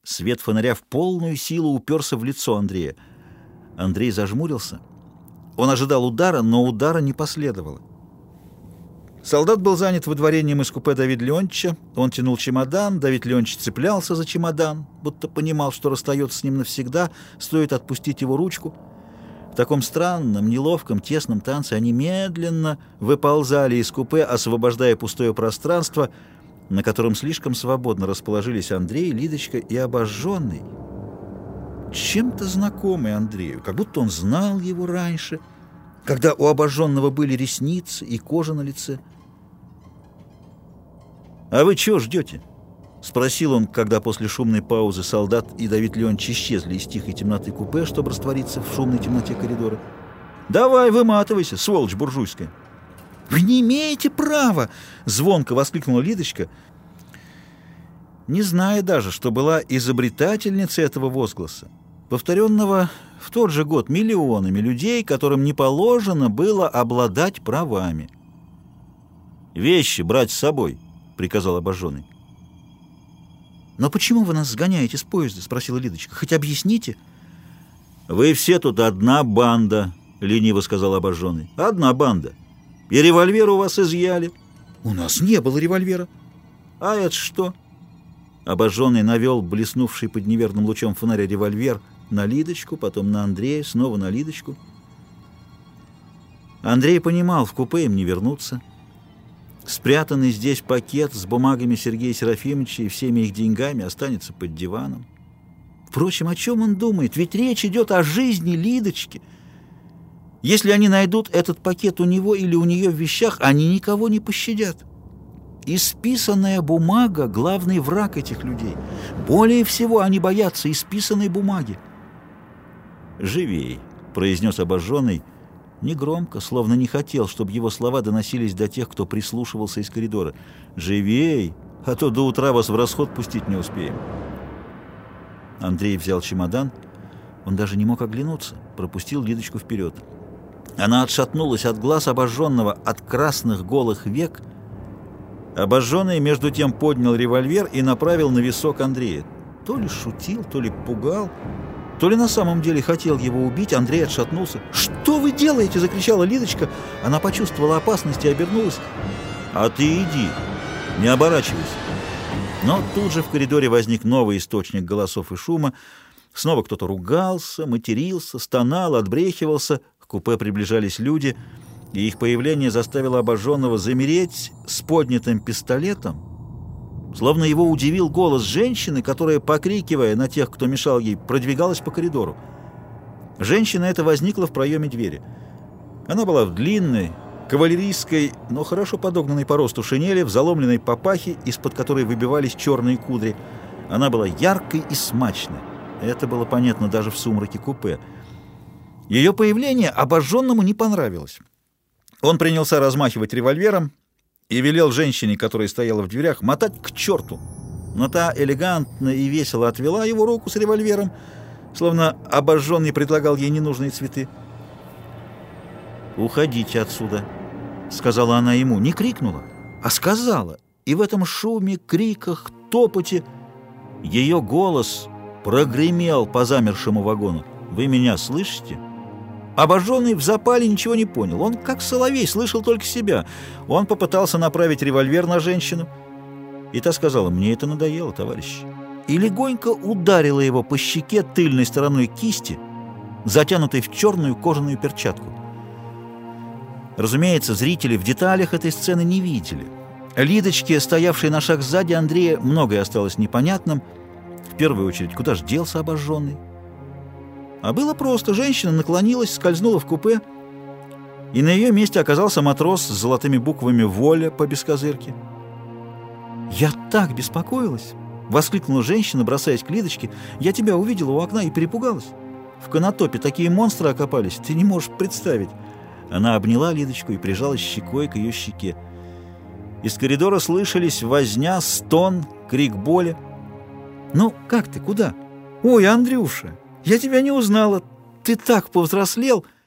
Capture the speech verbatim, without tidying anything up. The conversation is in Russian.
Свет фонаря в полную силу уперся в лицо Андрея. Андрей зажмурился. Он ожидал удара, но удара не последовало. Солдат был занят выдворением из купе Давида Леонтьевича. Он тянул чемодан, Давид Леонтьевич цеплялся за чемодан, будто понимал, что расстается с ним навсегда, стоит отпустить его ручку. В таком странном, неловком, тесном танце они медленно выползали из купе, освобождая пустое пространство, на котором слишком свободно расположились Андрей, Лидочка и обожженный. Чем-то знакомый Андрею, как будто он знал его раньше, когда у обожженного были ресницы и кожа на лице. «А вы чего ждете?» — спросил он, когда после шумной паузы солдат и Давид Леонтьевич исчезли из тихой темноты купе, чтобы раствориться в шумной темноте коридора. «Давай, выматывайся, сволочь буржуйская!» «Вы не имеете права!» — звонко воскликнула Лидочка, не зная даже, что была изобретательницей этого возгласа, повторенного в тот же год миллионами людей, которым не положено было обладать правами. «Вещи брать с собой!» — приказал обожженный. «Но почему вы нас сгоняете с поезда?» — спросила Лидочка. «Хоть объясните». «Вы все тут одна банда», — лениво сказал обожженный. «Одна банда. И револьвер у вас изъяли». «У нас не было револьвера». «А это что?» Обожженный навел блеснувший под неверным лучом фонаря револьвер на Лидочку, потом на Андрея, снова на Лидочку. Андрей понимал, в купе им не вернуться. Спрятанный здесь пакет с бумагами Сергея Серафимовича и всеми их деньгами останется под диваном. Впрочем, о чем он думает? Ведь речь идет о жизни Лидочки. Если они найдут этот пакет у него или у нее в вещах, они никого не пощадят. Исписанная бумага — главный враг этих людей. Более всего они боятся исписанной бумаги. «Живей», — произнес обожженный, негромко, словно не хотел, чтобы его слова доносились до тех, кто прислушивался из коридора. «Живей, а то до утра вас в расход пустить не успеем». Андрей взял чемодан. Он даже не мог оглянуться, пропустил Лидочку вперед. Она отшатнулась от глаз обожженного, от красных голых век. Обожженный, между тем, поднял револьвер и направил на висок Андрея. То ли шутил, то ли пугал, то ли на самом деле хотел его убить. Андрей отшатнулся. «Что вы делаете?» — закричала Лидочка. Она почувствовала опасность и обернулась. «А ты иди, не оборачивайся». Но тут же в коридоре возник новый источник голосов и шума. Снова кто-то ругался, матерился, стонал, отбрехивался. К купе приближались люди, и их появление заставило обожженного замереть с поднятым пистолетом, словно его удивил голос женщины, которая, покрикивая на тех, кто мешал ей, продвигалась по коридору. Женщина эта возникла в проеме двери. Она была в длинной, кавалерийской, но хорошо подогнанной по росту шинели, в заломленной папахе, из-под которой выбивались черные кудри. Она была яркой и смачной. Это было понятно даже в сумраке купе. Ее появление обожженному не понравилось. Он принялся размахивать револьвером и велел женщине, которая стояла в дверях, мотать к черту. Но та элегантно и весело отвела его руку с револьвером, словно обожженный предлагал ей ненужные цветы. «Уходите отсюда», — сказала она ему. Не крикнула, а сказала. И в этом шуме, криках, топоте ее голос прогремел по замершему вагону. «Вы меня слышите?» Обожженный в запале ничего не понял. Он, как соловей, слышал только себя. Он попытался направить револьвер на женщину, и та сказала: «Мне это надоело, товарищ», и легонько ударила его по щеке тыльной стороной кисти, затянутой в черную кожаную перчатку. Разумеется, зрители в деталях этой сцены не видели. Лидочке, стоявшей на шаг сзади Андрея, многое осталось непонятным. В первую очередь, куда ж делся обожженный? А было просто. Женщина наклонилась, скользнула в купе, и на ее месте оказался матрос с золотыми буквами «Воля» по бескозырке. «Я так беспокоилась!» — воскликнула женщина, бросаясь к Лидочке. «Я тебя увидела у окна и перепугалась. В Конотопе такие монстры окопались, ты не можешь представить». Она обняла Лидочку и прижалась щекой к ее щеке. Из коридора слышались возня, стон, крик боли. «Ну, как ты? Куда?» «Ой, Андрюша, я тебя не узнала. Ты так повзрослел!»